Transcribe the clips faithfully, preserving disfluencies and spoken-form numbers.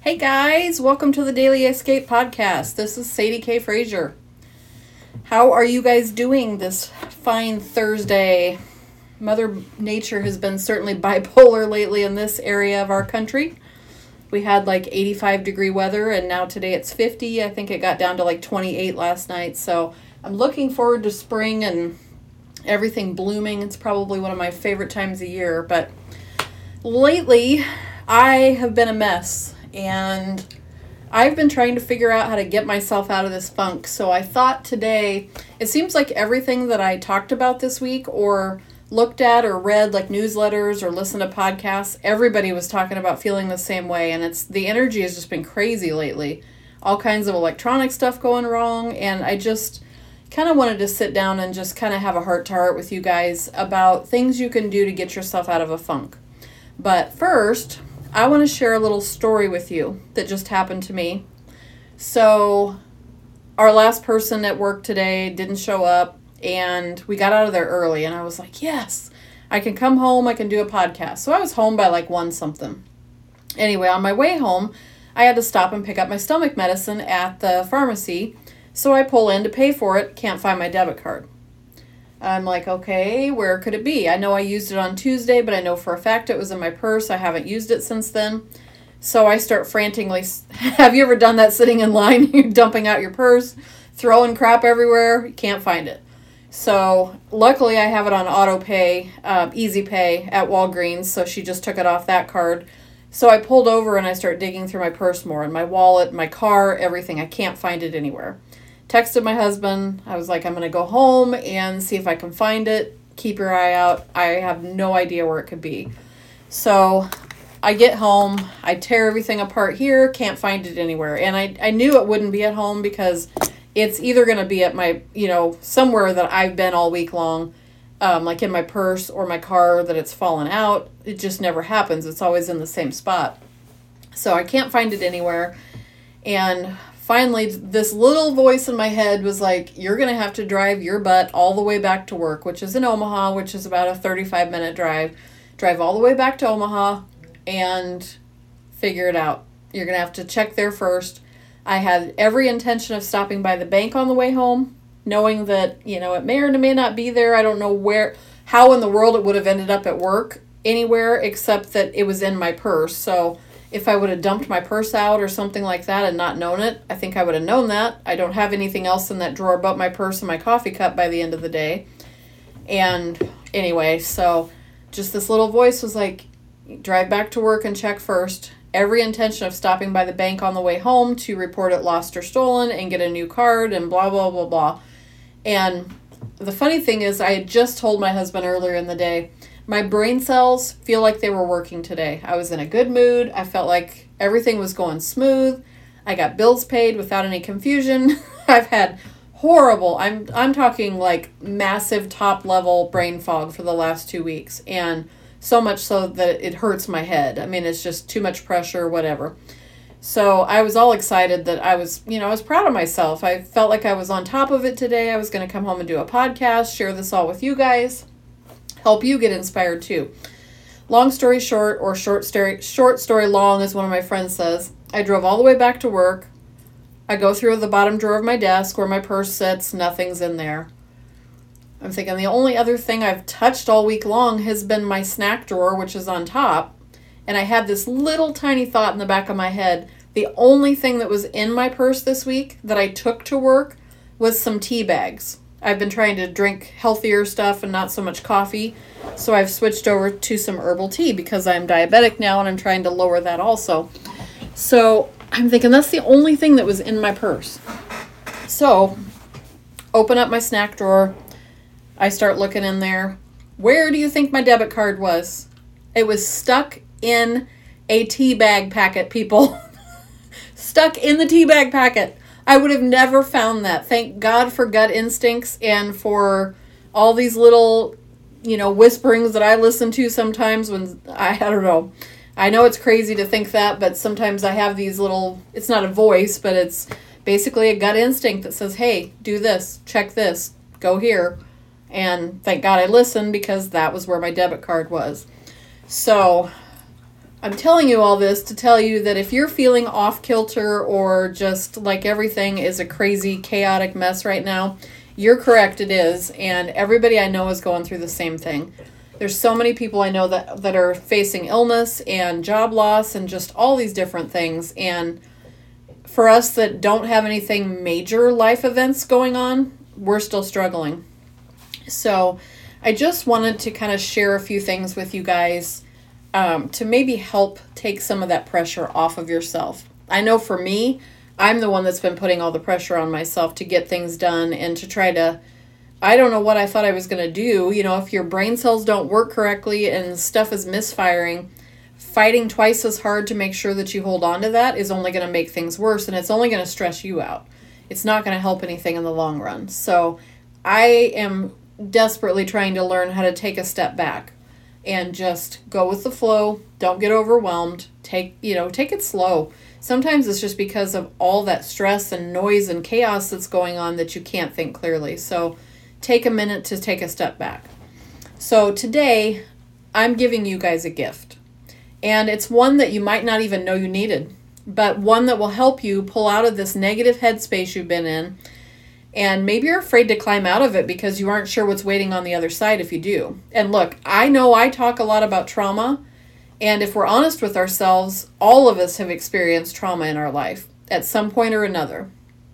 Hey guys, welcome to the Daily Escape Podcast. This is Sadie K. Frazier. How are you guys doing this fine Thursday? Mother Nature has been certainly bipolar lately in this area of our country. We had like eighty-five degree weather and now today it's fifty. I think it got down to like twenty-eight last night. So I'm looking forward to spring and everything blooming. It's probably one of my favorite times of year. But lately I have been a mess. And I've been trying to figure out how to get myself out of this funk. So I thought today, it seems like everything that I talked about this week or looked at or read, like newsletters or listened to podcasts, everybody was talking about feeling the same way. And it's the energy has just been crazy lately. All kinds of electronic stuff going wrong. And I just kind of wanted to sit down and just kind of have a heart-to-heart with you guys about things you can do to get yourself out of a funk. But first, I want to share a little story with you that just happened to me. So, our last person at work today didn't show up, and we got out of there early, and I was like, yes, I can come home, I can do a podcast. So I was home by like one something. Anyway, on my way home, I had to stop and pick up my stomach medicine at the pharmacy, so I pull in to pay for it, can't find my debit card. I'm like, okay, where could it be? I know I used it on Tuesday, but I know for a fact it was in my purse. I haven't used it since then. So I start frantically. Have you ever done that sitting in line? You're dumping out your purse, throwing crap everywhere. You can't find it. So luckily I have it on auto pay, uh, easy pay at Walgreens. So she just took it off that card. So I pulled over and I start digging through my purse more and my wallet, my car, everything. I can't find it anywhere. Texted my husband. I was like, I'm going to go home and see if I can find it. Keep your eye out. I have no idea where it could be. So I get home. I tear everything apart here. Can't find it anywhere. And I, I knew it wouldn't be at home because it's either going to be at my, you know, somewhere that I've been all week long, um, like in my purse or my car that it's fallen out. It just never happens. It's always in the same spot. So I can't find it anywhere. And finally, this little voice in my head was like, you're going to have to drive your butt all the way back to work, which is in Omaha, which is about a thirty-five minute drive. Drive all the way back to Omaha and figure it out. You're going to have to check there first. I had every intention of stopping by the bank on the way home, knowing that, you know, it may or may not be there. I don't know where, how in the world it would have ended up at work anywhere except that it was in my purse. So if I would have dumped my purse out or something like that and not known it, I think I would have known that. I don't have anything else in that drawer but my purse and my coffee cup by the end of the day. And anyway, so just this little voice was like, drive back to work and check first. Every intention of stopping by the bank on the way home to report it lost or stolen and get a new card and blah, blah, blah, blah. And the funny thing is I had just told my husband earlier in the day, my brain cells feel like they were working today. I was in a good mood. I felt like everything was going smooth. I got bills paid without any confusion. I've had horrible, I'm I'm talking like massive top level brain fog for the last two weeks. And so much so that it hurts my head. I mean, it's just too much pressure, whatever. So I was all excited that I was, you know, I was proud of myself. I felt like I was on top of it today. I was going to come home and do a podcast, share this all with you guys. Help you get inspired too. Long story short, or short story short story long, as one of my friends says, I drove all the way back to work. I go through the bottom drawer of my desk where my purse sits. Nothing's in there. I'm thinking the only other thing I've touched all week long has been my snack drawer, which is on top. And I had this little tiny thought in the back of my head. The only thing that was in my purse this week that I took to work was some tea bags. I've been trying to drink healthier stuff and not so much coffee. So I've switched over to some herbal tea because I'm diabetic now and I'm trying to lower that also. So I'm thinking that's the only thing that was in my purse. So open up my snack drawer. I start looking in there. Where do you think my debit card was? It was stuck in a tea bag packet, people. Stuck in the tea bag packet. I would have never found that. Thank God for gut instincts and for all these little, you know, whisperings that I listen to sometimes when, I, I don't know. I know it's crazy to think that, but sometimes I have these little, it's not a voice, but it's basically a gut instinct that says, hey, do this, check this, go here. And thank God I listened because that was where my debit card was. So I'm telling you all this to tell you that if you're feeling off kilter or just like everything is a crazy, chaotic mess right now, you're correct, it is. And everybody I know is going through the same thing. There's so many people I know that, that are facing illness and job loss and just all these different things. And for us that don't have anything major life events going on, we're still struggling. So I just wanted to kind of share a few things with you guys um, to maybe help take some of that pressure off of yourself. I know for me, I'm the one that's been putting all the pressure on myself to get things done and to try to, I don't know what I thought I was going to do. You know, if your brain cells don't work correctly and stuff is misfiring, fighting twice as hard to make sure that you hold on to that is only going to make things worse, and it's only going to stress you out. It's not going to help anything in the long run. So I am desperately trying to learn how to take a step back and just go with the flow. Don't get overwhelmed. Take, you know, take it slow. Sometimes it's just because of all that stress and noise and chaos that's going on that you can't think clearly. So take a minute to take a step back. So today, I'm giving you guys a gift. And it's one that you might not even know you needed, but one that will help you pull out of this negative headspace you've been in. And maybe you're afraid to climb out of it because you aren't sure what's waiting on the other side if you do. And look, I know I talk a lot about trauma. And if we're honest with ourselves, all of us have experienced trauma in our life at some point or another.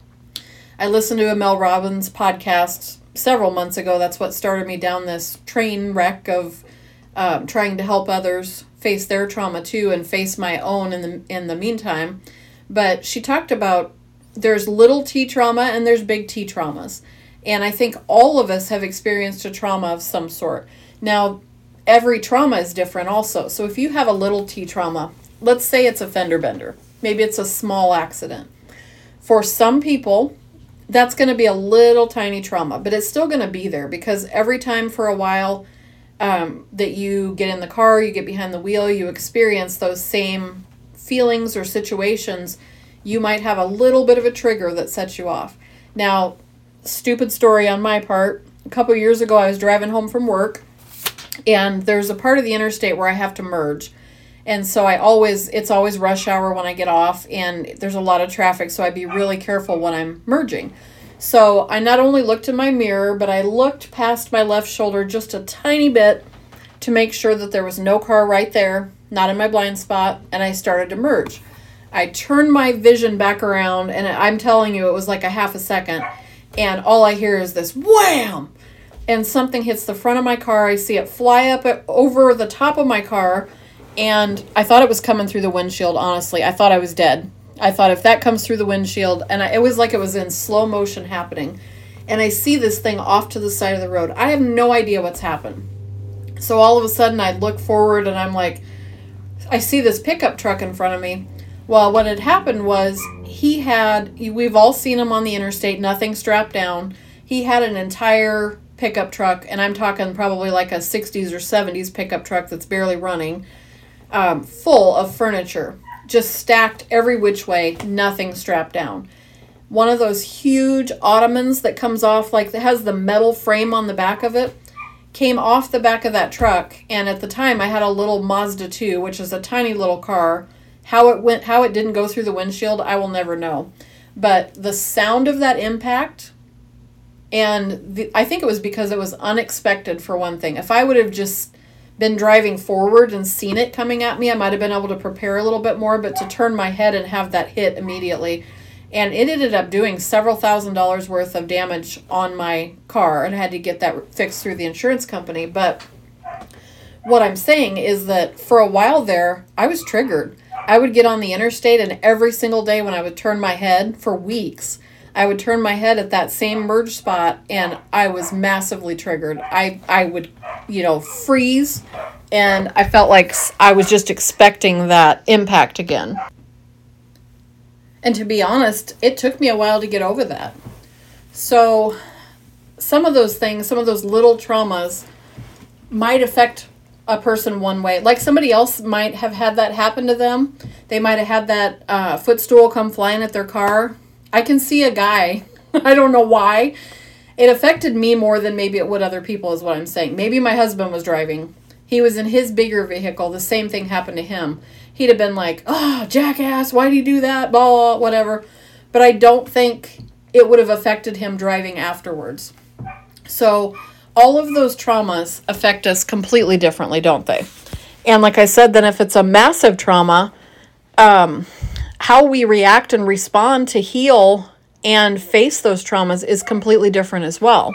I listened to a Mel Robbins podcast several months ago. That's what started me down this train wreck of um, trying to help others face their trauma too and face my own in the in the meantime. But she talked about there's little T trauma and there's big T traumas. And I think all of us have experienced a trauma of some sort. Now, every trauma is different also. So if you have a little T trauma, let's say it's a fender bender. Maybe it's a small accident. For some people, that's going to be a little tiny trauma, but it's still going to be there because every time for a while um, that you get in the car, you get behind the wheel, you experience those same feelings or situations, you might have a little bit of a trigger that sets you off. Now, stupid story on my part. A couple years ago, I was driving home from work, and there's a part of the interstate where I have to merge. And so I always, it's always rush hour when I get off, and there's a lot of traffic, so I'd be really careful when I'm merging. So I not only looked in my mirror, but I looked past my left shoulder just a tiny bit to make sure that there was no car right there, not in my blind spot, and I started to merge. I turned my vision back around, and I'm telling you, it was like a half a second, and all I hear is this wham! And something hits the front of my car. I see it fly up over the top of my car, and I thought it was coming through the windshield, honestly. I thought I was dead. I thought if that comes through the windshield, and I, it was like it was in slow motion happening, and I see this thing off to the side of the road. I have no idea what's happened. So all of a sudden, I look forward, and I'm like, I see this pickup truck in front of me. Well, what had happened was he had, we've all seen him on the interstate, nothing strapped down. He had an entire pickup truck, and I'm talking probably like a sixties or seventies pickup truck that's barely running, um, full of furniture, just stacked every which way, nothing strapped down. One of those huge ottomans that comes off, like that has the metal frame on the back of it, came off the back of that truck, and at the time I had a little Mazda two, which is a tiny little car. How it went, how it didn't go through the windshield, I will never know. But the sound of that impact, and the, I think it was because it was unexpected for one thing. If I would have just been driving forward and seen it coming at me, I might have been able to prepare a little bit more, but to turn my head and have that hit immediately. And it ended up doing several thousand dollars worth of damage on my car, and I had to get that fixed through the insurance company. But what I'm saying is that for a while there, I was triggered. I would get on the interstate, and every single day when I would turn my head for weeks, I would turn my head at that same merge spot, and I was massively triggered. I, I would, you know, freeze, and I felt like I was just expecting that impact again. And to be honest, it took me a while to get over that. So some of those things, some of those little traumas might affect a person one way. Like somebody else might have had that happen to them. They might have had that uh, footstool come flying at their car. I can see a guy. I don't know why. It affected me more than maybe it would other people is what I'm saying. Maybe my husband was driving. he was in his bigger vehicle, the same thing happened to him. He'd have been like, oh, jackass, why do you do that? Blah, blah, whatever. But I don't think it would have affected him driving afterwards. So all of those traumas affect us completely differently, don't they? And like I said, then if it's a massive trauma, um, how we react and respond to heal and face those traumas is completely different as well.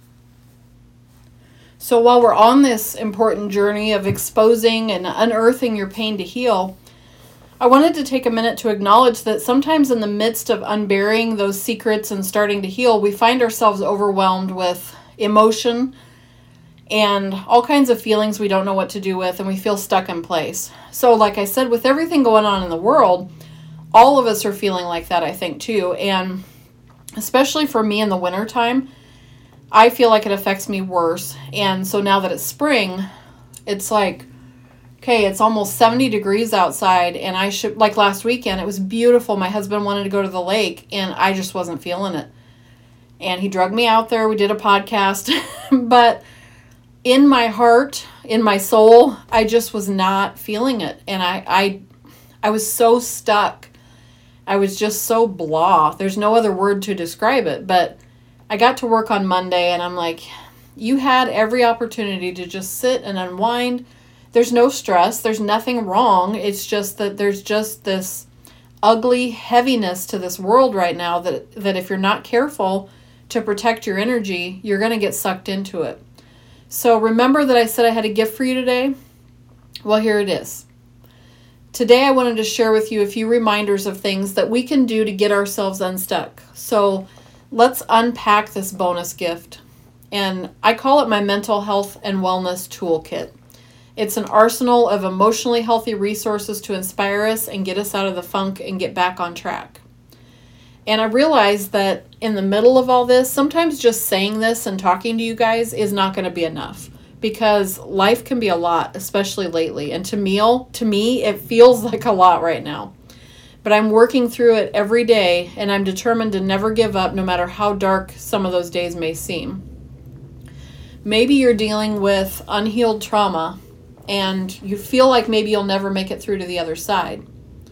So while we're on this important journey of exposing and unearthing your pain to heal, I wanted to take a minute to acknowledge that sometimes in the midst of unburying those secrets and starting to heal, we find ourselves overwhelmed with emotion and all kinds of feelings we don't know what to do with, and we feel stuck in place. So like I said, with everything going on in the world, all of us are feeling like that, I think, too. And especially for me in the wintertime, I feel like it affects me worse. And so now that it's spring, it's like, okay, it's almost seventy degrees outside, and I should, like last weekend, it was beautiful. My husband wanted to go to the lake, and I just wasn't feeling it. And he drugged me out there. We did a podcast. But in my heart, in my soul, I just was not feeling it. And I, I, I was so stuck. I was just so blah. There's no other word to describe it. But I got to work on Monday, and I'm like, you had every opportunity to just sit and unwind. There's no stress. There's nothing wrong. It's just that there's just this ugly heaviness to this world right now that, that if you're not careful to protect your energy, you're going to get sucked into it. So remember that I said I had a gift for you today? Well, here it is. Today I wanted to share with you a few reminders of things that we can do to get ourselves unstuck. So let's unpack this bonus gift. And I call it my mental health and wellness toolkit. It's an arsenal of emotionally healthy resources to inspire us and get us out of the funk and get back on track. And I realized that in the middle of all this, sometimes just saying this and talking to you guys is not going to be enough, because life can be a lot, especially lately. And to me, to me, it feels like a lot right now. But I'm working through it every day, and I'm determined to never give up, no matter how dark some of those days may seem. Maybe you're dealing with unhealed trauma, and you feel like maybe you'll never make it through to the other side.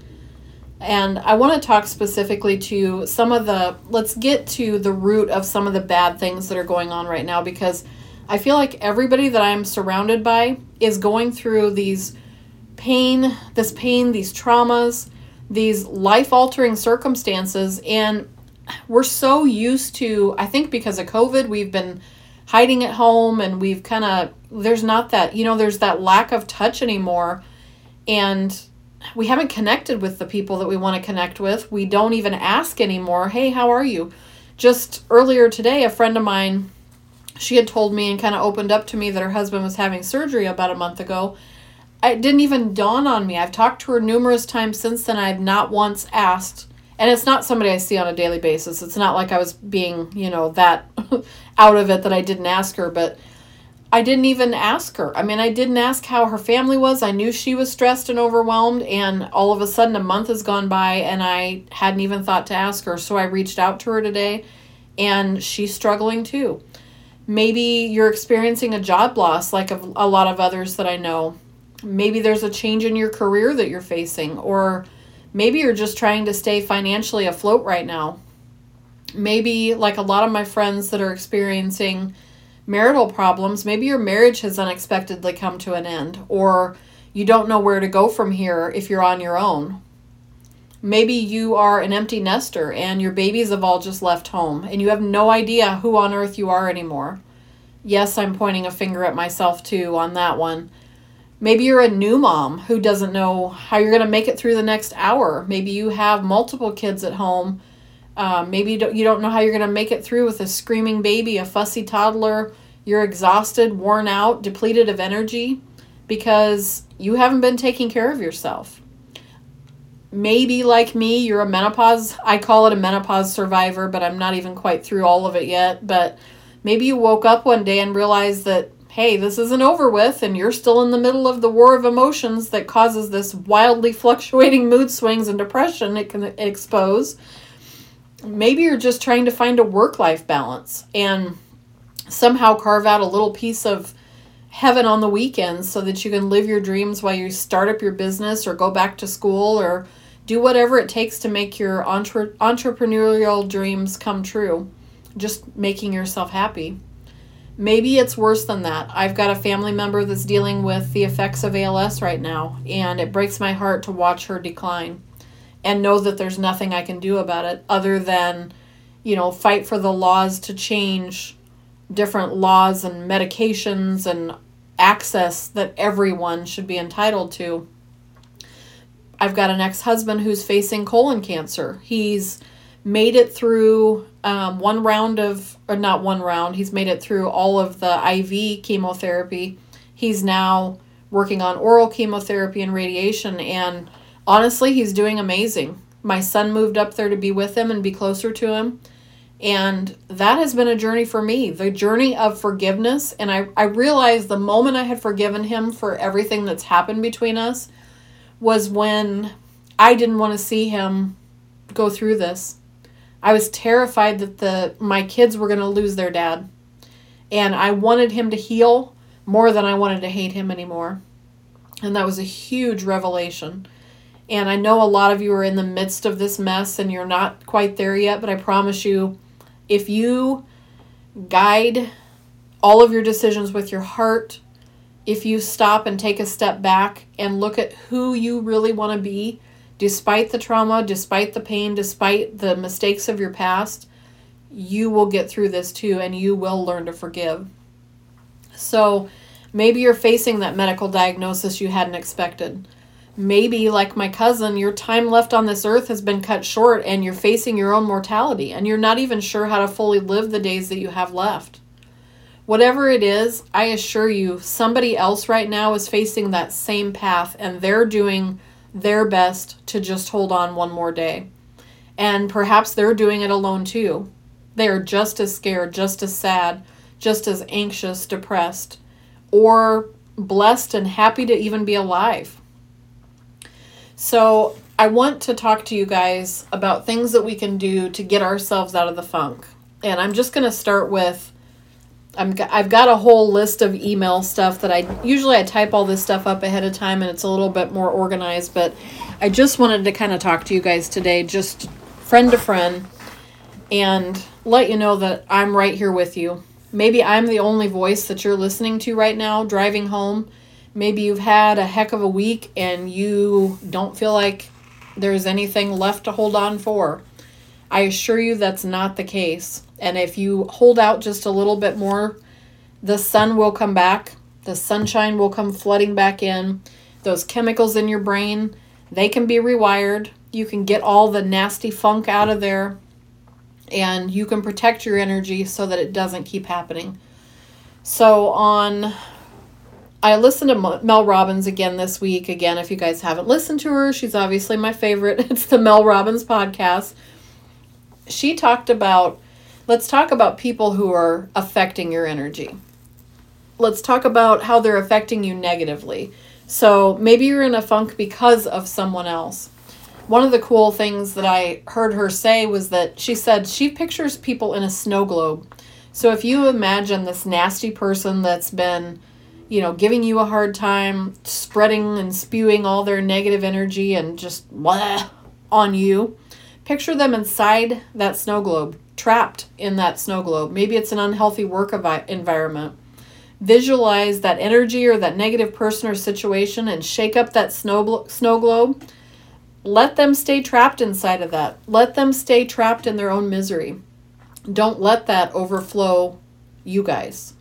And I want to talk specifically to some of the, let's get to the root of some of the bad things that are going on right now, because I feel like everybody that I'm surrounded by is going through these pain, this pain, these traumas, these life-altering circumstances, and we're so used to, I think because of COVID, we've been hiding at home, and we've kind of, there's not that, you know, there's that lack of touch anymore, and we haven't connected with the people that we want to connect with. We don't even ask anymore, hey, how are you? Just earlier today, a friend of mine, she had told me and kind of opened up to me that her husband was having surgery about a month ago. It didn't even dawn on me. I've talked to her numerous times since then. I've not once asked. And it's not somebody I see on a daily basis. It's not like I was being, you know, that out of it that I didn't ask her. But I didn't even ask her. I mean, I didn't ask how her family was. I knew she was stressed and overwhelmed. And all of a sudden a month has gone by and I hadn't even thought to ask her. So I reached out to her today, and she's struggling too. Maybe you're experiencing a job loss like a, a lot of others that I know. Maybe there's a change in your career that you're facing, or maybe you're just trying to stay financially afloat right now. Maybe, like a lot of my friends that are experiencing marital problems, maybe your marriage has unexpectedly come to an end, or you don't know where to go from here if you're on your own. Maybe you are an empty nester and your babies have all just left home and you have no idea who on earth you are anymore. Yes, I'm pointing a finger at myself too on that one. Maybe you're a new mom who doesn't know how you're going to make it through the next hour. Maybe you have multiple kids at home. Uh, maybe you don't, you don't know how you're going to make it through with a screaming baby, a fussy toddler. You're exhausted, worn out, depleted of energy because you haven't been taking care of yourself. Maybe like me, you're a menopause, I call it a menopause survivor, but I'm not even quite through all of it yet. But maybe you woke up one day and realized that, hey, this isn't over with, and you're still in the middle of the war of emotions that causes this wildly fluctuating mood swings and depression it can expose. Maybe you're just trying to find a work-life balance and somehow carve out a little piece of heaven on the weekends so that you can live your dreams while you start up your business or go back to school or do whatever it takes to make your entre- entrepreneurial dreams come true. Just making yourself happy. Maybe it's worse than that. I've got a family member that's dealing with the effects of A L S right now, and it breaks my heart to watch her decline and know that there's nothing I can do about it other than, you know, fight for the laws to change different laws and medications and access that everyone should be entitled to. I've got an ex-husband who's facing colon cancer. He's made it through um, one round of, or not one round, he's made it through all of the I V chemotherapy. He's now working on oral chemotherapy and radiation, and honestly, he's doing amazing. My son moved up there to be with him and be closer to him, and that has been a journey for me, the journey of forgiveness. And I, I realized the moment I had forgiven him for everything that's happened between us was when I didn't want to see him go through this. I was terrified that the my kids were going to lose their dad. And I wanted him to heal more than I wanted to hate him anymore. And that was a huge revelation. And I know a lot of you are in the midst of this mess and you're not quite there yet, but I promise you, if you guide all of your decisions with your heart, if you stop and take a step back and look at who you really want to be, despite the trauma, despite the pain, despite the mistakes of your past, you will get through this too, and you will learn to forgive. So maybe you're facing that medical diagnosis you hadn't expected. Maybe, like my cousin, your time left on this earth has been cut short and you're facing your own mortality and you're not even sure how to fully live the days that you have left. Whatever it is, I assure you, somebody else right now is facing that same path and they're doing their best to just hold on one more day. And perhaps they're doing it alone too. They are just as scared, just as sad, just as anxious, depressed, or blessed and happy to even be alive. So I want to talk to you guys about things that we can do to get ourselves out of the funk. And I'm just going to start with, I'm, I've got a whole list of email stuff that I, usually I type all this stuff up ahead of time and it's a little bit more organized, but I just wanted to kind of talk to you guys today, just friend to friend, and let you know that I'm right here with you. Maybe I'm the only voice that you're listening to right now, driving home. Maybe you've had a heck of a week and you don't feel like there's anything left to hold on for. I assure you that's not the case. And if you hold out just a little bit more, the sun will come back. The sunshine will come flooding back in. Those chemicals in your brain, they can be rewired. You can get all the nasty funk out of there. And you can protect your energy so that it doesn't keep happening. So on... I listened to Mel Robbins again this week. Again, if you guys haven't listened to her, she's obviously my favorite. It's the Mel Robbins podcast. She talked about, let's talk about people who are affecting your energy. Let's talk about how they're affecting you negatively. So maybe you're in a funk because of someone else. One of the cool things that I heard her say was that she said she pictures people in a snow globe. So if you imagine this nasty person that's been, you know, giving you a hard time, spreading and spewing all their negative energy and just blah on you, picture them inside that snow globe, trapped in that snow globe. Maybe it's an unhealthy work environment. Visualize that energy or that negative person or situation and shake up that snow snow globe. Let them stay trapped inside of that. Let them stay trapped in their own misery. Don't let that overflow you guys.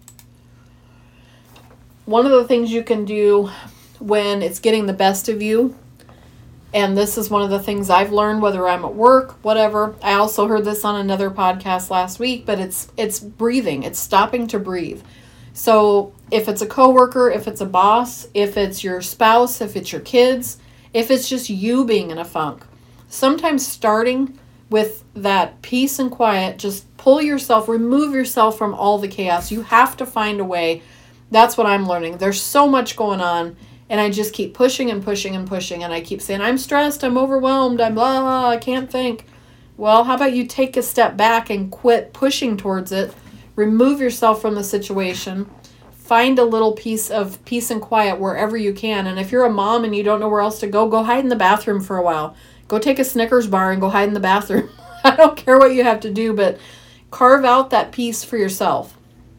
One of the things you can do when it's getting the best of you, and this is one of the things I've learned, whether I'm at work, whatever. I also heard this on another podcast last week, but it's it's breathing. It's stopping to breathe. So if it's a coworker, if it's a boss, if it's your spouse, if it's your kids, if it's just you being in a funk, sometimes starting with that peace and quiet, just pull yourself, remove yourself from all the chaos. You have to find a way. That's what I'm learning. There's so much going on, and I just keep pushing and pushing and pushing, and I keep saying, I'm stressed, I'm overwhelmed, I'm blah, blah, I can't think. Well, how about you take a step back and quit pushing towards it, remove yourself from the situation, find a little piece of peace and quiet wherever you can. And if you're a mom and you don't know where else to go, go hide in the bathroom for a while. Go take a Snickers bar and go hide in the bathroom. I don't care what you have to do, but carve out that peace for yourself.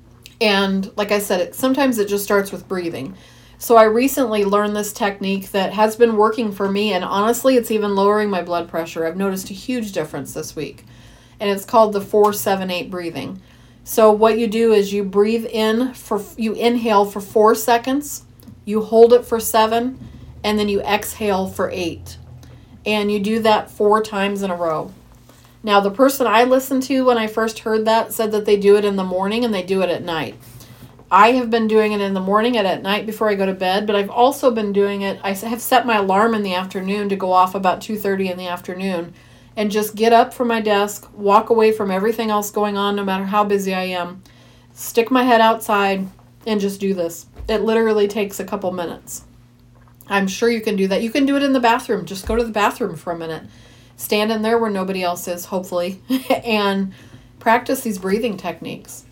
And like I said, it, sometimes it just starts with breathing. So I recently learned this technique that has been working for me, and honestly, it's even lowering my blood pressure. I've noticed a huge difference this week. And it's called the four seven eight breathing. So what you do is you breathe in, for you inhale for four seconds, you hold it for seven, and then you exhale for eight. And you do that four times in a row. Now, the person I listened to when I first heard that said that they do it in the morning and they do it at night. I have been doing it in the morning and at night before I go to bed, but I've also been doing it, I have set my alarm in the afternoon to go off about two thirty in the afternoon and just get up from my desk, walk away from everything else going on, no matter how busy I am, stick my head outside, and just do this. It literally takes a couple minutes. I'm sure you can do that. You can do it in the bathroom. Just go to the bathroom for a minute. Stand in there where nobody else is, hopefully, and practice these breathing techniques.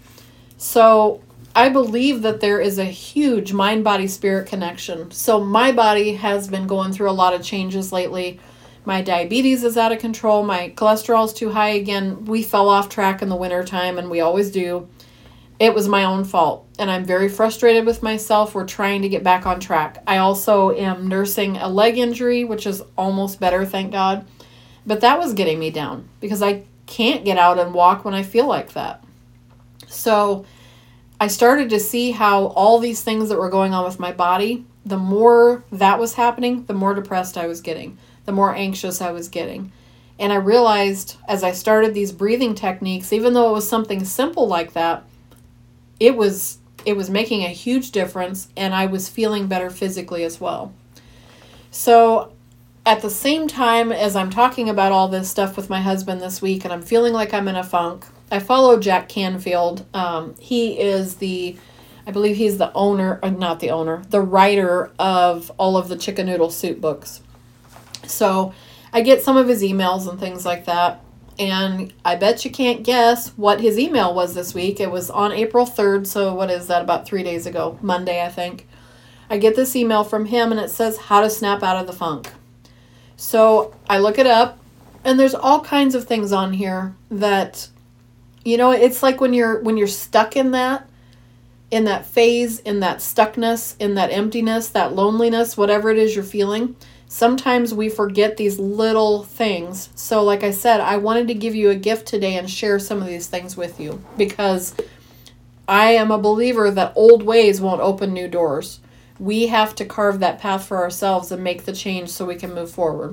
So I believe that there is a huge mind-body-spirit connection. So my body has been going through a lot of changes lately. My diabetes is out of control. My cholesterol is too high again. We fell off track in the wintertime, and we always do. It was my own fault, and I'm very frustrated with myself. We're trying to get back on track. I also am nursing a leg injury, which is almost better, thank God. But that was getting me down because I can't get out and walk when I feel like that. So I started to see how all these things that were going on with my body, the more that was happening, the more depressed I was getting, the more anxious I was getting. And I realized as I started these breathing techniques, even though it was something simple like that, it was it was making a huge difference, and I was feeling better physically as well. So at the same time as I'm talking about all this stuff with my husband this week, and I'm feeling like I'm in a funk, I follow Jack Canfield. Um, he is the, I believe he's the owner, or not the owner, the writer of all of the Chicken Noodle Soup books. So I get some of his emails and things like that. And I bet you can't guess what his email was this week. It was on April third, so what is that, about three days ago, Monday, I think. I get this email from him, and it says, how to snap out of the funk. So I look it up, and there's all kinds of things on here that, you know, it's like when you're when you're stuck in that, in that phase, in that stuckness, in that emptiness, that loneliness, whatever it is you're feeling, sometimes we forget these little things. So like I said, I wanted to give you a gift today and share some of these things with you, because I am a believer that old ways won't open new doors. We have to carve that path for ourselves and make the change so we can move forward.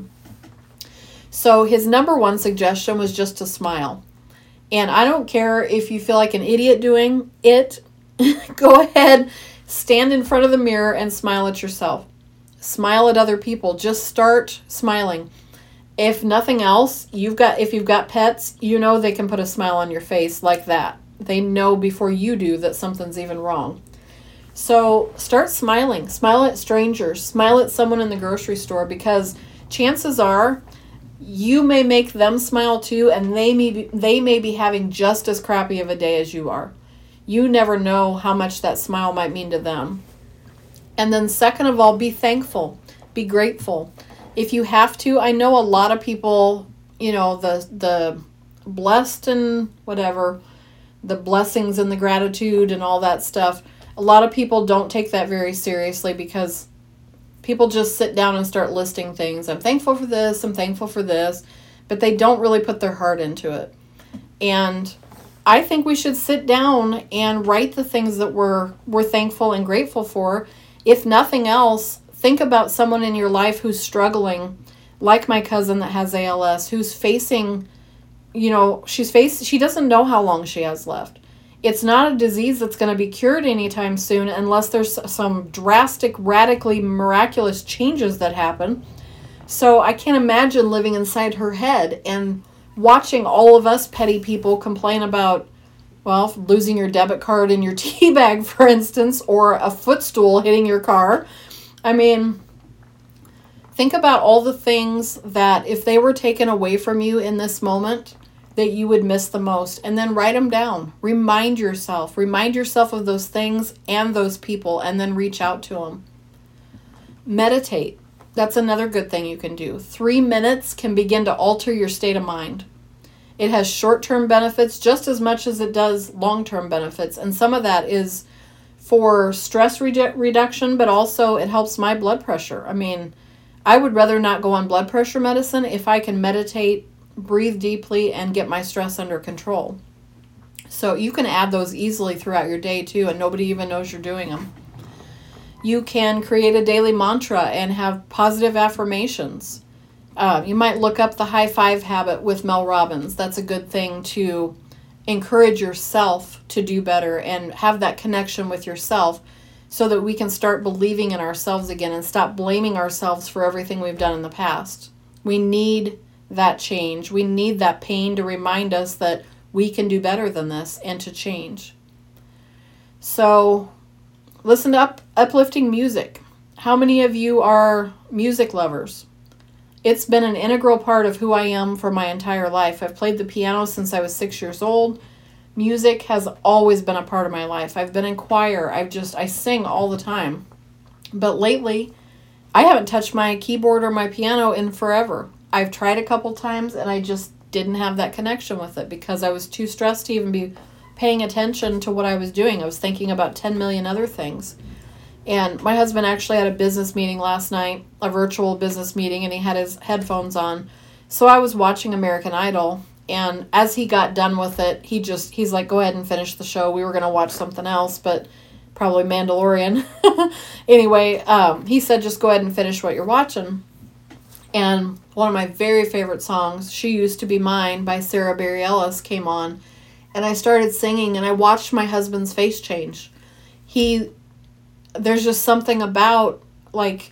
So his number one suggestion was just to smile. And I don't care if you feel like an idiot doing it. Go ahead, stand in front of the mirror and smile at yourself. Smile at other people. Just start smiling. If nothing else, you've got if you've got pets, you know they can put a smile on your face like that. They know before you do that something's even wrong. So start smiling. Smile at strangers. Smile at someone in the grocery store, because chances are you may make them smile too, and they may be, they may be having just as crappy of a day as you are. You never know how much that smile might mean to them. And then second of all, be thankful. Be grateful. If you have to, I know a lot of people, you know, the the blessed and whatever, the blessings and the gratitude and all that stuff. A lot of people don't take that very seriously, because people just sit down and start listing things. I'm thankful for this, I'm thankful for this, but they don't really put their heart into it. And I think we should sit down and write the things that we're we're thankful and grateful for. If nothing else, think about someone in your life who's struggling, like my cousin that has A L S, who's facing, you know, she's faced, she doesn't know how long she has left. It's not a disease that's going to be cured anytime soon unless there's some drastic, radically miraculous changes that happen. So I can't imagine living inside her head and watching all of us petty people complain about, well, losing your debit card in your tea bag, for instance, or a footstool hitting your car. I mean, think about all the things that if they were taken away from you in this moment, that you would miss the most, and then write them down. Remind yourself. Remind yourself of those things and those people, and then reach out to them. Meditate. That's another good thing you can do. Three minutes can begin to alter your state of mind. It has short-term benefits just as much as it does long-term benefits, and some of that is for stress re- reduction, but also it helps my blood pressure. I mean, I would rather not go on blood pressure medicine if I can meditate, breathe deeply, and get my stress under control. So you can add those easily throughout your day too, and nobody even knows you're doing them. You can create a daily mantra and have positive affirmations. Uh, you might look up the high five habit with Mel Robbins. That's a good thing to encourage yourself to do better and have that connection with yourself so that we can start believing in ourselves again and stop blaming ourselves for everything we've done in the past. We need that change. We need that pain to remind us that we can do better than this and to change. So listen to up, uplifting music. How many of you are music lovers? It's been an integral part of who I am for my entire life. I've played the piano since I was six years old. Music has always been a part of my life. I've been in choir. I've just, I sing all the time. But lately, I haven't touched my keyboard or my piano in forever. I've tried a couple times and I just didn't have that connection with it because I was too stressed to even be paying attention to what I was doing. I was thinking about ten million other things. And my husband actually had a business meeting last night, a virtual business meeting, and he had his headphones on. So I was watching American Idol, and as he got done with it, he just, he's like, go ahead and finish the show. We were going to watch something else, but probably Mandalorian. Anyway, um, he said, just go ahead and finish what you're watching. And one of my very favorite songs, She Used to Be Mine by Sarah Bareilles, came on. And I started singing, and I watched my husband's face change. He... There's just something about, like,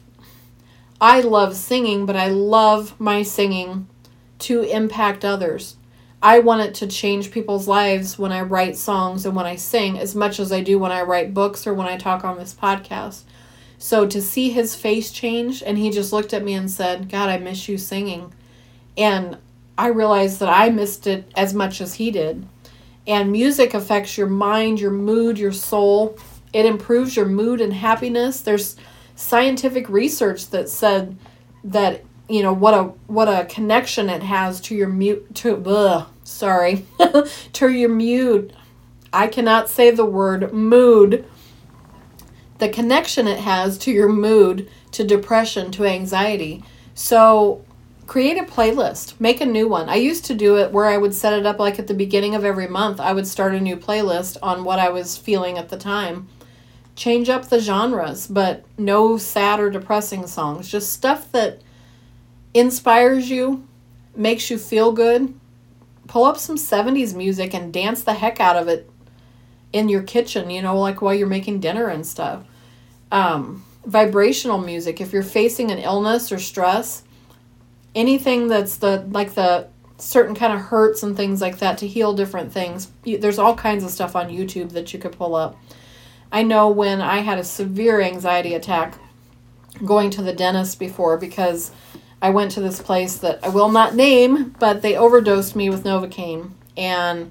I love singing, but I love my singing to impact others. I want it to change people's lives when I write songs and when I sing as much as I do when I write books or when I talk on this podcast. So to see his face change, and he just looked at me and said, God, I miss you singing. And I realized that I missed it as much as he did. And music affects your mind, your mood, your soul. It improves your mood and happiness. There's scientific research that said that, you know, what a what a connection it has to your mute to ugh, sorry to your mood. I cannot say the word mood. The connection it has to your mood, to depression, to anxiety. So create a playlist. Make a new one. I used to do it where I would set it up like at the beginning of every month. I would start a new playlist on what I was feeling at the time. Change up the genres, but no sad or depressing songs. Just stuff that inspires you, makes you feel good. Pull up some seventies music and dance the heck out of it in your kitchen, you know, like while you're making dinner and stuff. Um, vibrational music. If you're facing an illness or stress, anything that's the like the certain kind of hurts and things like that to heal different things. There's all kinds of stuff on YouTube that you could pull up. I know when I had a severe anxiety attack going to the dentist before because I went to this place that I will not name, but they overdosed me with Novocaine, and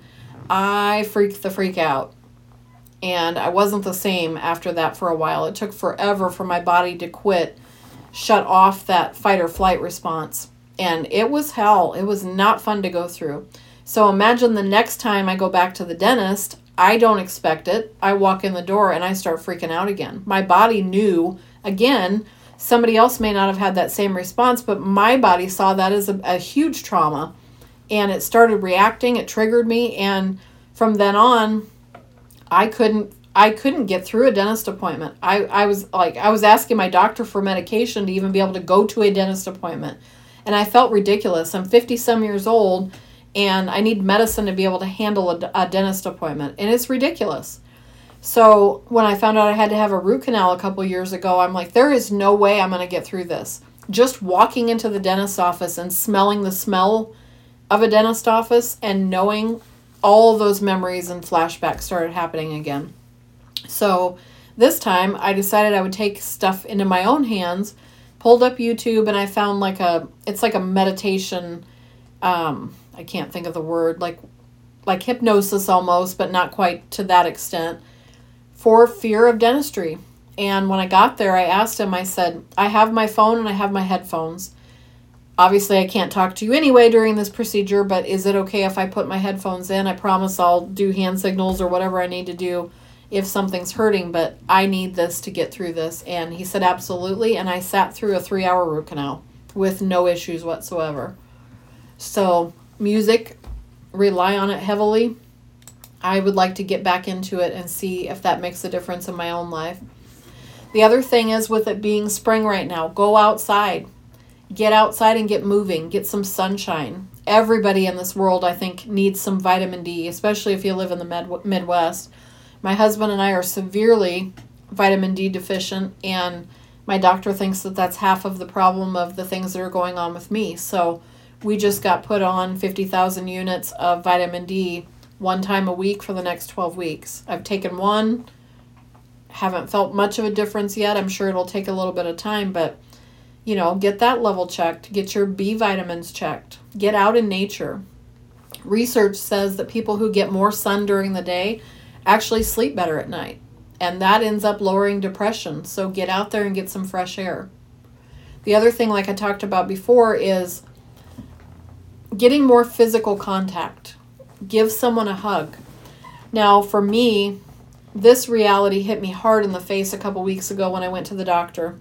I freaked the freak out. And I wasn't the same after that for a while. It took forever for my body to quit, shut off that fight or flight response. And it was hell. It was not fun to go through. So imagine the next time I go back to the dentist, I don't expect it. I walk in the door and I start freaking out again. My body knew, again, somebody else may not have had that same response, but my body saw that as a, a huge trauma. And it started reacting, it triggered me, and from then on, I couldn't I couldn't get through a dentist appointment. I, I was like I was asking my doctor for medication to even be able to go to a dentist appointment. And I felt ridiculous. I'm fifty some years old, and I need medicine to be able to handle a, a dentist appointment. And it's ridiculous. So when I found out I had to have a root canal a couple years ago, I'm like, there is no way I'm going to get through this. Just walking into the dentist's office and smelling the smell of a dentist office and knowing all those memories and flashbacks started happening again. So this time I decided I would take stuff into my own hands, pulled up YouTube, and I found like a, it's like a meditation um I can't think of the word, like like hypnosis almost, but not quite to that extent, for fear of dentistry. And when I got there, I asked him, I said, I have my phone and I have my headphones. Obviously, I can't talk to you anyway during this procedure, but is it okay if I put my headphones in? I promise I'll do hand signals or whatever I need to do if something's hurting, but I need this to get through this. And he said, absolutely. And I sat through a three-hour root canal with no issues whatsoever. So music, rely on it heavily. I would like to get back into it and see if that makes a difference in my own life. The other thing is, with it being spring right now, go outside. Get outside and get moving. Get some sunshine. Everybody in this world, I think, needs some vitamin D, especially if you live in the Med- Midwest. My husband and I are severely vitamin D deficient, and my doctor thinks that that's half of the problem of the things that are going on with me. So we just got put on fifty thousand units of vitamin D one time a week for the next twelve weeks. I've taken one. Haven't felt much of a difference yet. I'm sure it'll take a little bit of time, but you know, get that level checked. Get your B vitamins checked. Get out in nature. Research says that people who get more sun during the day actually sleep better at night. And that ends up lowering depression. So get out there and get some fresh air. The other thing, like I talked about before, is getting more physical contact. Give someone a hug. Now, for me, this reality hit me hard in the face a couple weeks ago when I went to the doctor.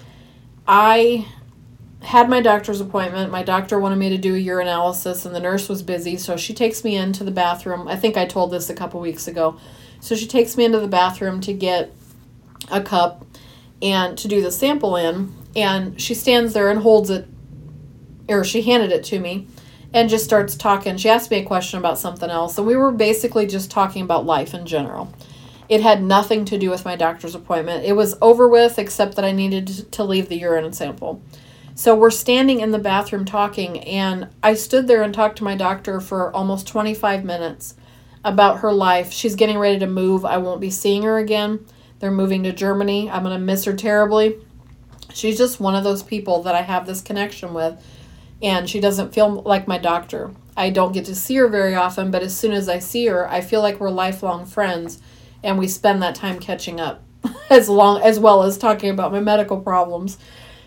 I had my doctor's appointment. My doctor wanted me to do a urinalysis, and the nurse was busy, so she takes me into the bathroom. I think I told this a couple weeks ago. So she takes me into the bathroom to get a cup and to do the sample in, and she stands there and holds it, or she handed it to me, and just starts talking. She asked me a question about something else, and we were basically just talking about life in general. It had nothing to do with my doctor's appointment. It was over with, except that I needed to leave the urine sample. So we're standing in the bathroom talking, and I stood there and talked to my doctor for almost twenty-five minutes about her life. She's getting ready to move. I won't be seeing her again. They're moving to Germany. I'm going to miss her terribly. She's just one of those people that I have this connection with, and she doesn't feel like my doctor. I don't get to see her very often, but as soon as I see her, I feel like we're lifelong friends. And we spend that time catching up as long as well as talking about my medical problems.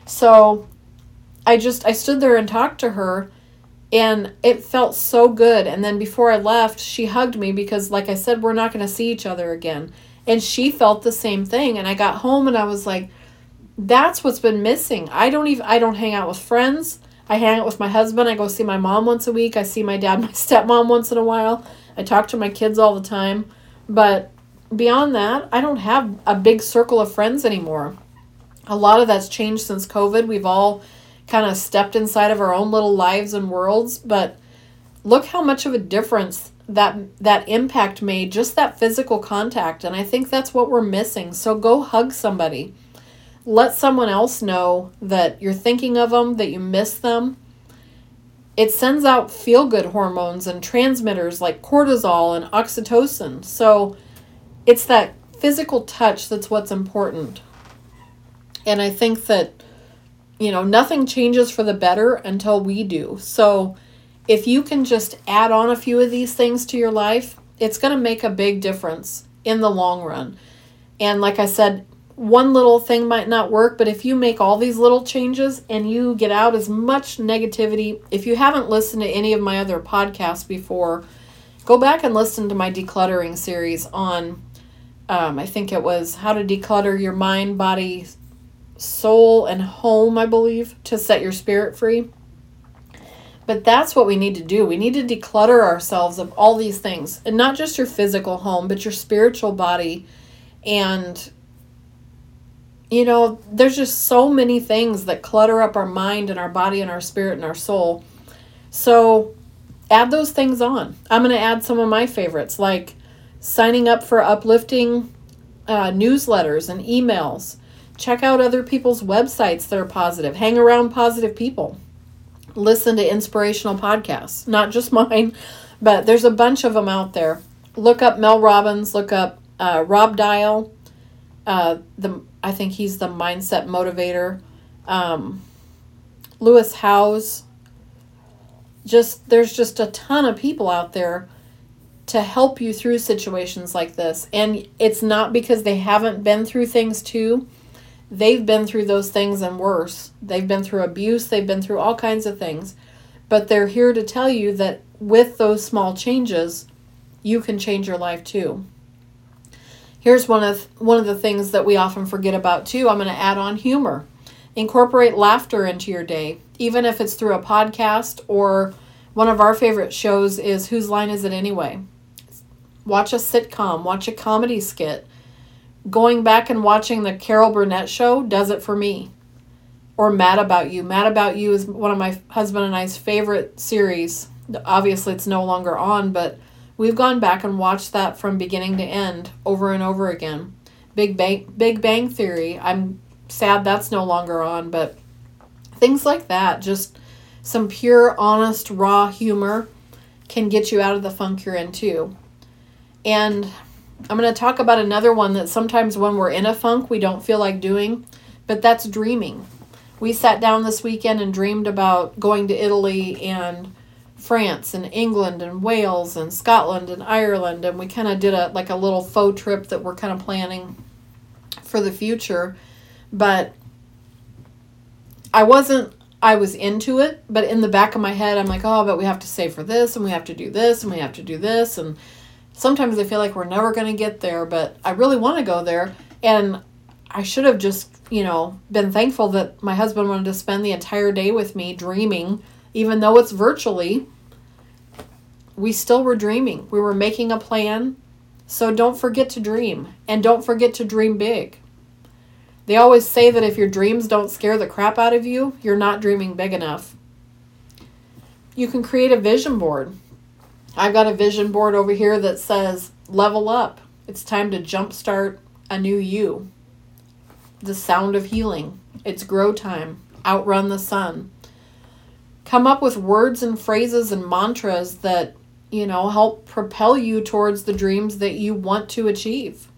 So I just, I stood there and talked to her, and it felt so good. And then before I left, she hugged me because, like I said, we're not going to see each other again. And she felt the same thing. And I got home and I was like, that's what's been missing. I don't even, I don't hang out with friends. I hang out with my husband. I go see my mom once a week. I see my dad, my stepmom once in a while. I talk to my kids all the time. But beyond that, I don't have a big circle of friends anymore. A lot of that's changed since COVID. We've all kind of stepped inside of our own little lives and worlds, but look how much of a difference that that impact made, just that physical contact. And I think that's what we're missing. So go hug somebody. Let someone else know that you're thinking of them, that you miss them. It sends out feel-good hormones and transmitters like cortisol and oxytocin. So it's that physical touch that's what's important. And I think that, you know, nothing changes for the better until we do. So if you can just add on a few of these things to your life, it's going to make a big difference in the long run. And like I said, one little thing might not work, but if you make all these little changes and you get out as much negativity, if you haven't listened to any of my other podcasts before, go back and listen to my decluttering series on Um, I think it was how to declutter your mind, body, soul, and home, I believe, to set your spirit free. But that's what we need to do. We need to declutter ourselves of all these things. And not just your physical home, but your spiritual body. And, you know, there's just so many things that clutter up our mind and our body and our spirit and our soul. So add those things on. I'm going to add some of my favorites, like signing up for uplifting uh, newsletters and emails. Check out other people's websites that are positive. Hang around positive people. Listen to inspirational podcasts. Not just mine, but there's a bunch of them out there. Look up Mel Robbins. Look up uh, Rob Dial. Uh, the I think he's the mindset motivator. Um, Lewis Howes. just there's just a ton of people out there to help you through situations like this. And it's not because they haven't been through things too. They've been through those things and worse. They've been through abuse. They've been through all kinds of things. But they're here to tell you that with those small changes, you can change your life too. Here's one of one of the things that we often forget about too. I'm going to add on humor. Incorporate laughter into your day, even if it's through a podcast, or one of our favorite shows is Whose Line Is It Anyway? Watch a sitcom, watch a comedy skit. Going back and watching the Carol Burnett show does it for me. Or Mad About You. Mad About You is one of my husband and I's favorite series. Obviously, it's no longer on, but we've gone back and watched that from beginning to end over and over again. Big Bang, Big Bang Theory. I'm sad that's no longer on, but things like that, just some pure, honest, raw humor can get you out of the funk you're in too. And I'm going to talk about another one that sometimes when we're in a funk, we don't feel like doing, but that's dreaming. We sat down this weekend and dreamed about going to Italy and France and England and Wales and Scotland and Ireland, and we kind of did a like a little faux trip that we're kind of planning for the future. But I wasn't, I was into it, but in the back of my head, I'm like, oh, but we have to save for this, and we have to do this, and we have to do this, and sometimes I feel like we're never going to get there, but I really want to go there, and I should have just, you know, been thankful that my husband wanted to spend the entire day with me dreaming, even though it's virtually. We still were dreaming. We were making a plan, so don't forget to dream, and don't forget to dream big. They always say that if your dreams don't scare the crap out of you, you're not dreaming big enough. You can create a vision board. I've got a vision board over here that says, level up. It's time to jumpstart a new you. The sound of healing. It's grow time. Outrun the sun. Come up with words and phrases and mantras that, you know, help propel you towards the dreams that you want to achieve.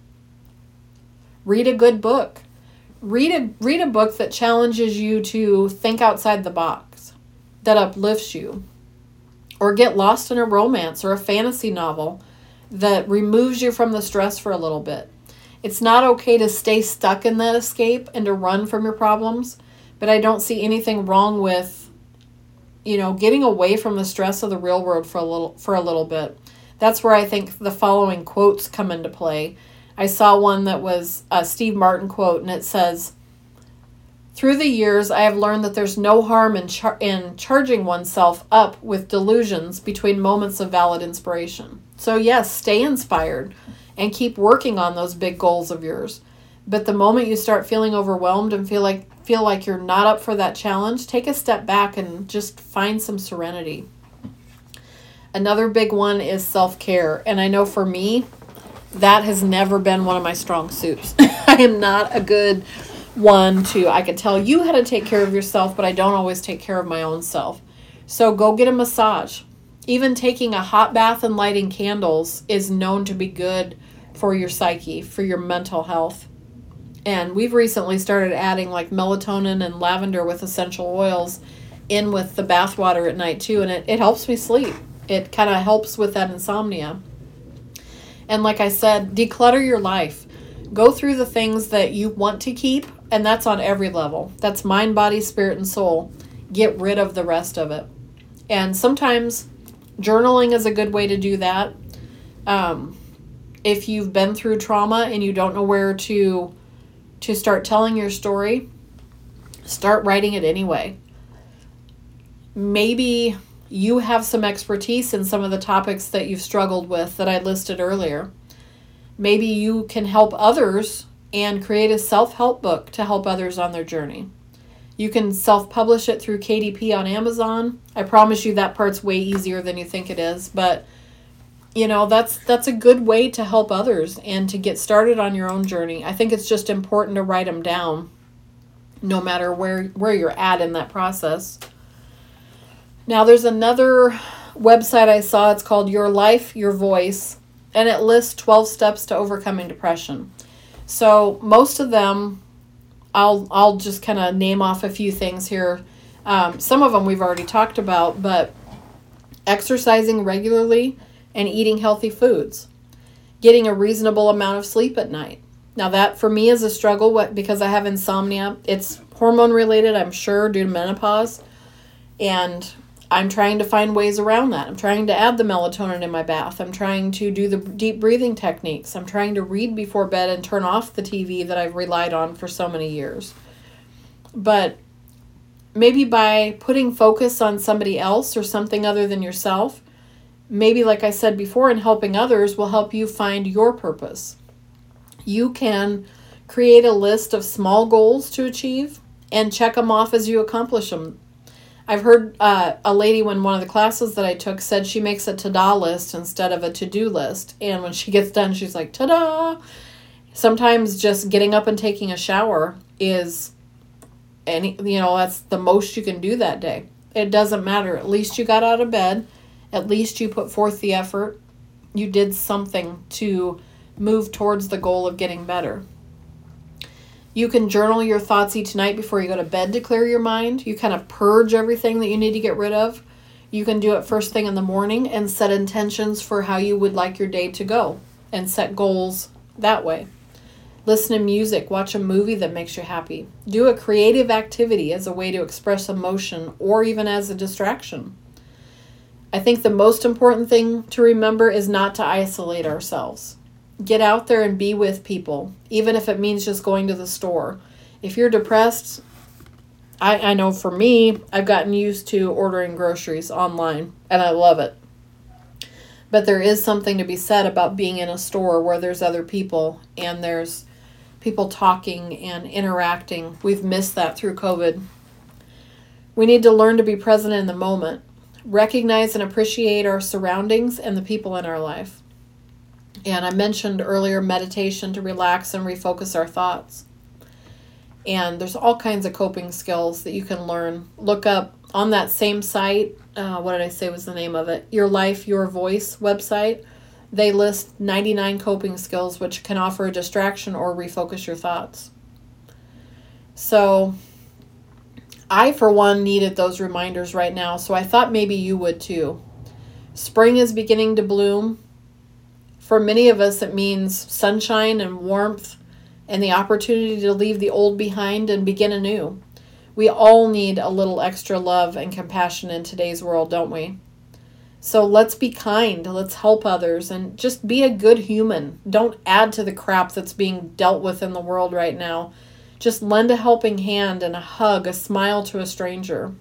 Read a good book. Read a read a book that challenges you to think outside the box, that uplifts you. Or get lost in a romance or a fantasy novel that removes you from the stress for a little bit. It's not okay to stay stuck in that escape and to run from your problems, but I don't see anything wrong with, you know, getting away from the stress of the real world for a little for a little bit. That's where I think the following quotes come into play. I saw one that was a Steve Martin quote, and it says, "Through the years, I have learned that there's no harm in, char- in charging oneself up with delusions between moments of valid inspiration." So yes, stay inspired and keep working on those big goals of yours. But the moment you start feeling overwhelmed and feel like feel like you're not up for that challenge, take a step back and just find some serenity. Another big one is self-care. And I know for me, that has never been one of my strong suits. I am not a good one to, I can tell you how to take care of yourself, but I don't always take care of my own self. So go get a massage. Even taking a hot bath and lighting candles is known to be good for your psyche, for your mental health. And we've recently started adding like melatonin and lavender with essential oils in with the bath water at night too, and it, it helps me sleep. It kind of helps with that insomnia. And like I said, declutter your life. Go through the things that you want to keep, and that's on every level. That's mind, body, spirit, and soul. Get rid of the rest of it. And sometimes journaling is a good way to do that. Um, if you've been through trauma and you don't know where to to start telling your story, start writing it anyway. Maybe you have some expertise in some of the topics that you've struggled with that I listed earlier. Maybe you can help others and create a self-help book to help others on their journey. You can self-publish it through K D P on Amazon. I promise you that part's way easier than you think it is, but you know, that's that's a good way to help others and to get started on your own journey. I think it's just important to write them down no matter where, where you're at in that process. Now, there's another website I saw. It's called Your Life, Your Voice, and it lists twelve steps to overcoming depression. So most of them, I'll I'll just kind of name off a few things here. Um, some of them we've already talked about, but exercising regularly, and eating healthy foods, getting a reasonable amount of sleep at night. Now that for me is a struggle because I have insomnia. It's hormone related, I'm sure, due to menopause. And I'm trying to find ways around that. I'm trying to add the melatonin in my bath. I'm trying to do the deep breathing techniques. I'm trying to read before bed and turn off the T V that I've relied on for so many years. But maybe by putting focus on somebody else or something other than yourself, maybe like I said before, in helping others will help you find your purpose. You can create a list of small goals to achieve and check them off as you accomplish them. I've heard uh, a lady when one of the classes that I took said she makes a ta-da list instead of a to-do list. And when she gets done, she's like, ta-da! Sometimes just getting up and taking a shower is, any, you know, that's the most you can do that day. It doesn't matter. At least you got out of bed. At least you put forth the effort. You did something to move towards the goal of getting better. You can journal your thoughts each night before you go to bed to clear your mind. You kind of purge everything that you need to get rid of. You can do it first thing in the morning and set intentions for how you would like your day to go and set goals that way. Listen to music, watch a movie that makes you happy. Do a creative activity as a way to express emotion or even as a distraction. I think the most important thing to remember is not to isolate ourselves. Get out there and be with people, even if it means just going to the store. If you're depressed, I, I know for me, I've gotten used to ordering groceries online, and I love it. But there is something to be said about being in a store where there's other people, and there's people talking and interacting. We've missed that through COVID. We need to learn to be present in the moment, recognize and appreciate our surroundings and the people in our life. And I mentioned earlier meditation to relax and refocus our thoughts. And there's all kinds of coping skills that you can learn. Look up on that same site, uh, what did I say was the name of it? Your Life, Your Voice website. They list ninety-nine coping skills which can offer a distraction or refocus your thoughts. So I, for one, needed those reminders right now, so I thought maybe you would too. Spring is beginning to bloom. For many of us, it means sunshine and warmth and the opportunity to leave the old behind and begin anew. We all need a little extra love and compassion in today's world, don't we? So let's be kind, let's help others, and just be a good human. Don't add to the crap that's being dealt with in the world right now. Just lend a helping hand and a hug, a smile to a stranger.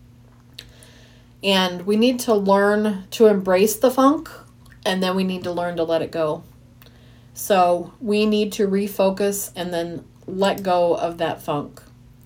And we need to learn to embrace the funk, and then we need to learn to let it go. So we need to refocus and then let go of that funk.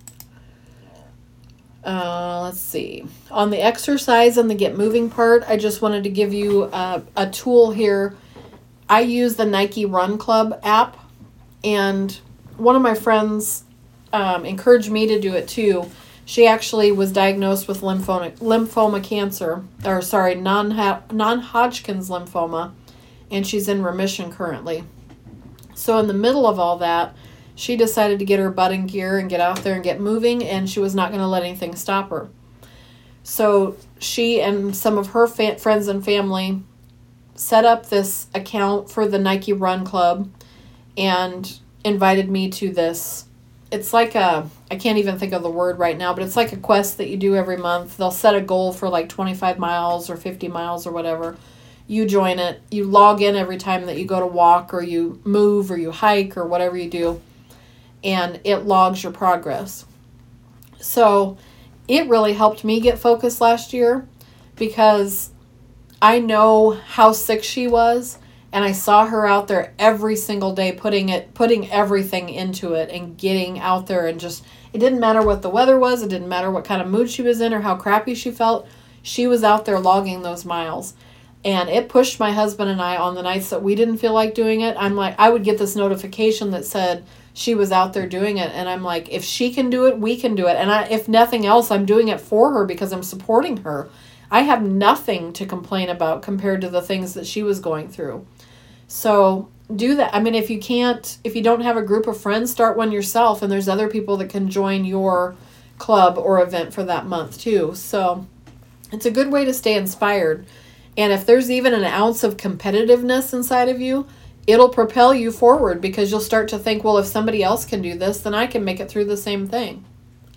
Uh, let's see. On the exercise and the get moving part, I just wanted to give you a, a tool here. I use the Nike Run Club app, and one of my friends um, encouraged me to do it too. She actually was diagnosed with lymphoma, lymphoma cancer, or sorry, non non-Hodgkin's lymphoma, and she's in remission currently. So in the middle of all that, she decided to get her butt in gear and get out there and get moving, and she was not going to let anything stop her. So she and some of her fa- friends and family set up this account for the Nike Run Club and invited me to this. It's like a, I can't even think of the word right now, but it's like a quest that you do every month. They'll set a goal for like twenty-five miles or fifty miles or whatever. You join it. You log in every time that you go to walk or you move or you hike or whatever you do, and it logs your progress. So it really helped me get focused last year because I know how sick she was, and I saw her out there every single day putting it, putting everything into it and getting out there, and just, it didn't matter what the weather was. It didn't matter what kind of mood she was in or how crappy she felt. She was out there logging those miles. And it pushed my husband and I on the nights that we didn't feel like doing it. I'm like, I would get this notification that said she was out there doing it. And I'm like, if she can do it, we can do it. And I, if nothing else, I'm doing it for her because I'm supporting her. I have nothing to complain about compared to the things that she was going through. So do that. I mean, if you can't, if you don't have a group of friends, start one yourself. And there's other people that can join your club or event for that month too. So It's a good way to stay inspired. And if there's even an ounce of competitiveness inside of you, it'll propel you forward because you'll start to think, well, if somebody else can do this, then I can make it through the same thing.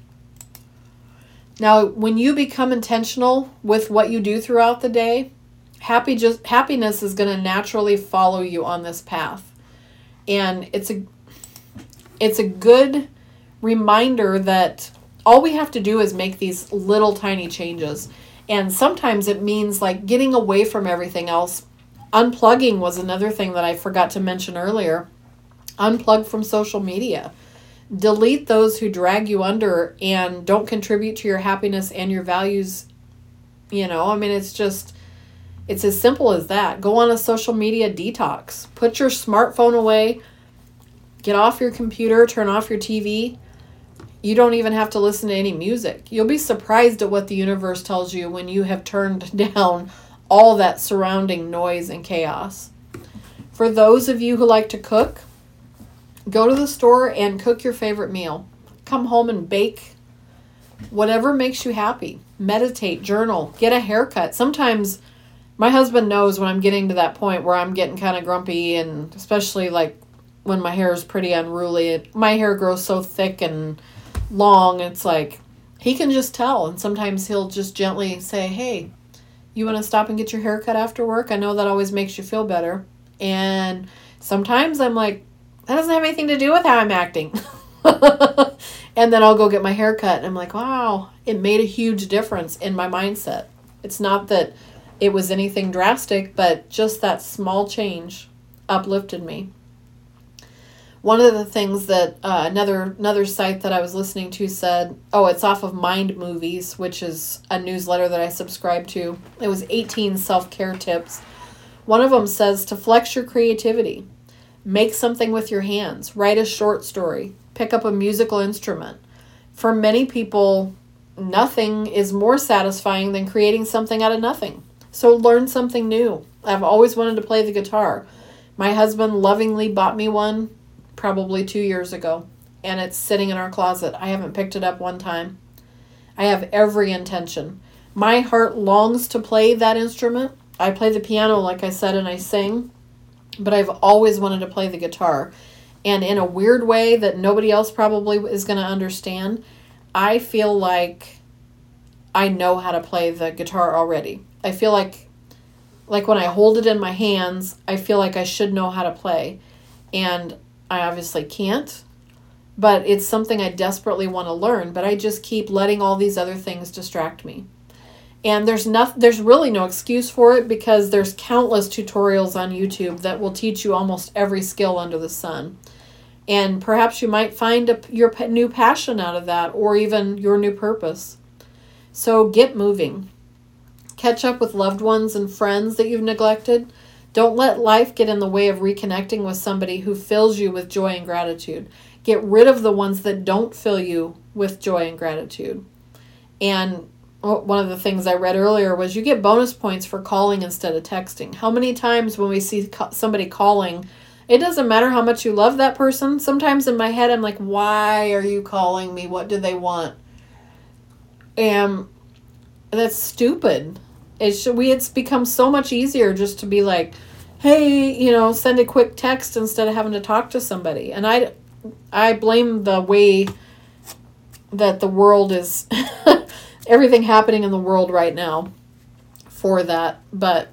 Now, when you become intentional with what you do throughout the day, happy just happiness is going to naturally follow you on this path. And it's a it's a good reminder that all we have to do is make these little tiny changes. And sometimes it means like getting away from everything else. Unplugging was another thing that I forgot to mention earlier. Unplug from social media. Delete those who drag you under and don't contribute to your happiness and your values. You know, I mean, it's just, it's as simple as that. Go on a social media detox. Put your smartphone away. Get off your computer. Turn off your T V. You don't even have to listen to any music. You'll be surprised at what the universe tells you when you have turned down all that surrounding noise and chaos. For those of you who like to cook, go to the store and cook your favorite meal. Come home and bake whatever makes you happy. Meditate, journal, get a haircut. Sometimes my husband knows when I'm getting to that point where I'm getting kind of grumpy, and especially like when my hair is pretty unruly. It, my hair grows so thick and long, it's like he can just tell. And sometimes he'll just gently say, hey, you want to stop and get your hair cut after work? I know that always makes you feel better. And sometimes I'm like, that doesn't have anything to do with how I'm acting. And then I'll go get my hair cut and I'm like, wow, it made a huge difference in my mindset. It's not that it was anything drastic, but just that small change uplifted me. One of the things that uh, another another site that I was listening to said, oh, it's off of Mind Movies, which is a newsletter that I subscribe to. It was eighteen self-care tips. One of them says to flex your creativity. Make something with your hands. Write a short story. Pick up a musical instrument. For many people, nothing is more satisfying than creating something out of nothing. So learn something new. I've always wanted to play the guitar. My husband lovingly bought me one probably two years ago, and it's sitting in our closet. I haven't picked it up one time. I have every intention. My heart longs to play that instrument. I play the piano, like I said, and I sing. But I've always wanted to play the guitar. And in a weird way that nobody else probably is going to understand, I feel like I know how to play the guitar already. I feel like, like when I hold it in my hands, I feel like I should know how to play. And I obviously can't. But it's something I desperately want to learn. But I just keep letting all these other things distract me. And there's no, there's really no excuse for it because there's countless tutorials on YouTube that will teach you almost every skill under the sun. And perhaps you might find a, your new passion out of that, or even your new purpose. So get moving. Catch up with loved ones and friends that you've neglected. Don't let life get in the way of reconnecting with somebody who fills you with joy and gratitude. Get rid of the ones that don't fill you with joy and gratitude. And one of the things I read earlier was you get bonus points for calling instead of texting. How many times when we see somebody calling, it doesn't matter how much you love that person. Sometimes in my head, I'm like, why are you calling me? What do they want? And that's stupid. It should, we, it's become so much easier just to be like, hey, you know, send a quick text instead of having to talk to somebody. And I, I blame the way that the world is... everything happening in the world right now for that. But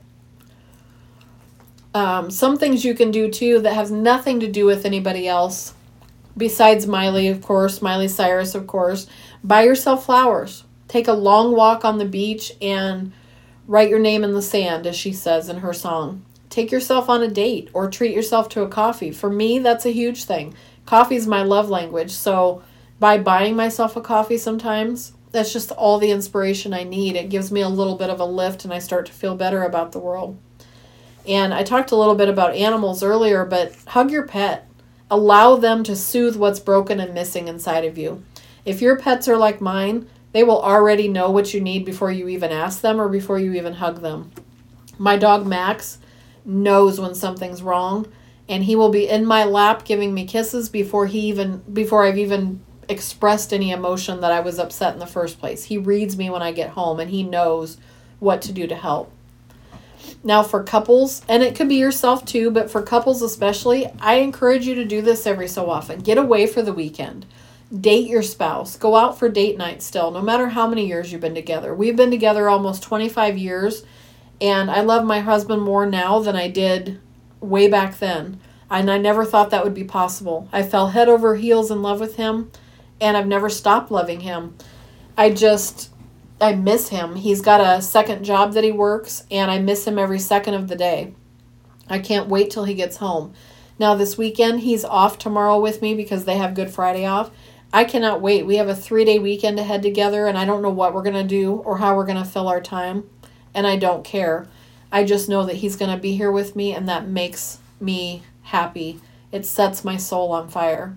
um, some things you can do too that has nothing to do with anybody else besides Miley, of course, Miley Cyrus, of course. Buy yourself flowers. Take a long walk on the beach and write your name in the sand, as she says in her song. Take yourself on a date or treat yourself to a coffee. For me, that's a huge thing. Coffee is my love language. So by buying myself a coffee sometimes, that's just all the inspiration I need. It gives me a little bit of a lift and I start to feel better about the world. And I talked a little bit about animals earlier, but hug your pet. Allow them to soothe what's broken and missing inside of you. If your pets are like mine, they will already know what you need before you even ask them or before you even hug them. My dog Max knows when something's wrong, and he will be in my lap giving me kisses before he even before I've even expressed any emotion that I was upset in the first place. He reads me when I get home, and he knows what to do to help. Now for couples, and it could be yourself too, but for couples especially, I encourage you to do this every so often. Get away for the weekend. Date your spouse. Go out for date night still, no matter how many years you've been together. We've been together almost twenty-five years, and I love my husband more now than I did way back then. And I never thought that would be possible. I fell head over heels in love with him, and I've never stopped loving him. I just, I miss him. He's got a second job that he works, and I miss him every second of the day. I can't wait till he gets home. Now this weekend, he's off tomorrow with me because they have Good Friday off. I cannot wait. We have a three-day weekend ahead together, and I don't know what we're going to do or how we're going to fill our time, and I don't care. I just know that he's going to be here with me, and that makes me happy. It sets my soul on fire.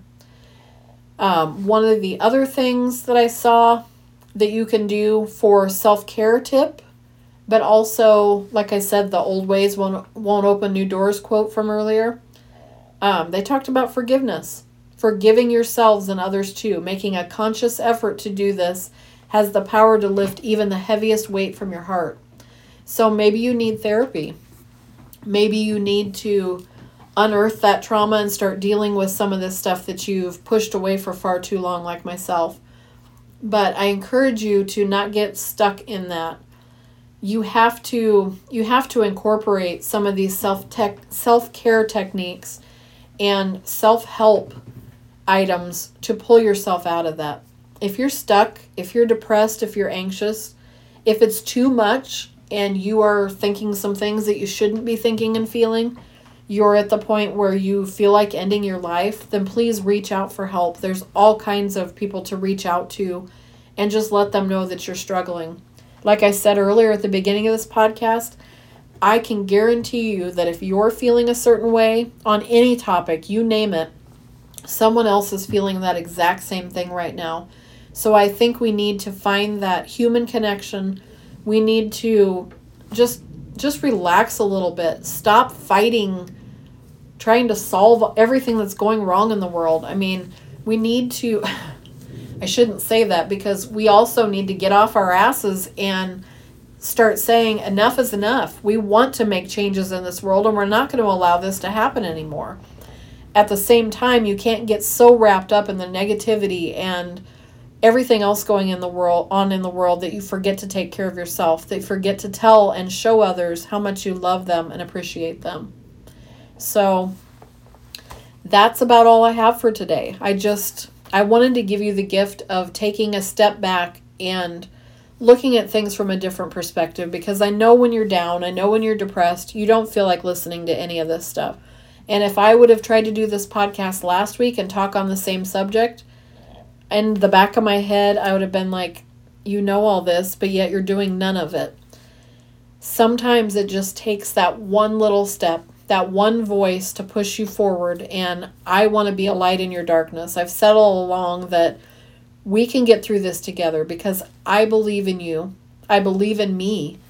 Um, one of the other things that I saw that you can do for self-care tip, but also, like I said, the old ways won't, won't open new doors quote from earlier. Um, they talked about forgiveness. Forgiving yourselves and others too. Making a conscious effort to do this has the power to lift even the heaviest weight from your heart. So maybe you need therapy. Maybe you need to unearth that trauma and start dealing with some of this stuff that you've pushed away for far too long, like myself. But I encourage you to not get stuck in that. You have to you have to incorporate some of these self-tech self-care techniques and self-help items to pull yourself out of that. If you're stuck, if you're depressed, if you're anxious, if it's too much and you are thinking some things that you shouldn't be thinking and feeling, you're at the point where you feel like ending your life, then please reach out for help. There's all kinds of people to reach out to and just let them know that you're struggling. Like I said earlier at the beginning of this podcast, I can guarantee you that if you're feeling a certain way on any topic, you name it, someone else is feeling that exact same thing right now. So I think we need to find that human connection. We need to just just relax a little bit. Stop fighting, trying to solve everything that's going wrong in the world. I mean, we need to, I shouldn't say that, because we also need to get off our asses and start saying enough is enough. We want to make changes in this world, and we're not going to allow this to happen anymore. At the same time, you can't get so wrapped up in the negativity and everything else going in the world on in the world that you forget to take care of yourself, that you forget to tell and show others how much you love them and appreciate them. So that's about all I have for today. I just I wanted to give you the gift of taking a step back and looking at things from a different perspective, because I know when you're down, I know when you're depressed, you don't feel like listening to any of this stuff. And if I would have tried to do this podcast last week and talk on the same subject, in the back of my head, I would have been like, you know all this, but yet you're doing none of it. Sometimes it just takes that one little step, that one voice to push you forward. And I want to be a light in your darkness. I've said all along that we can get through this together because I believe in you. I believe in me.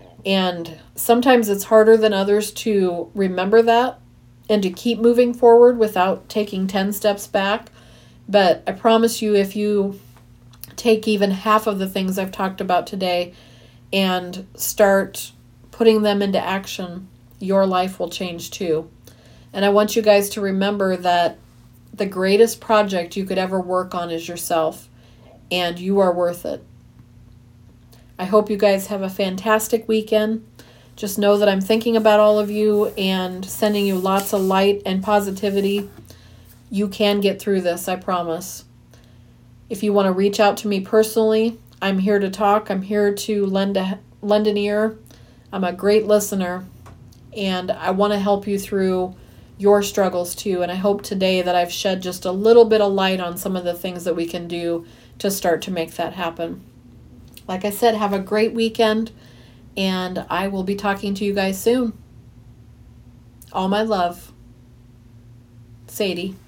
And sometimes it's harder than others to remember that and to keep moving forward without taking ten steps back. But I promise you, if you take even half of the things I've talked about today and start putting them into action, your life will change too. And I want you guys to remember that the greatest project you could ever work on is yourself, and you are worth it. I hope you guys have a fantastic weekend. Just know that I'm thinking about all of you and sending you lots of light and positivity. You can get through this, I promise. If you want to reach out to me personally, I'm here to talk. I'm here to lend a, lend an ear. I'm a great listener, and I want to help you through your struggles too. And I hope today that I've shed just a little bit of light on some of the things that we can do to start to make that happen. Like I said, have a great weekend, and I will be talking to you guys soon. All my love. Sadie.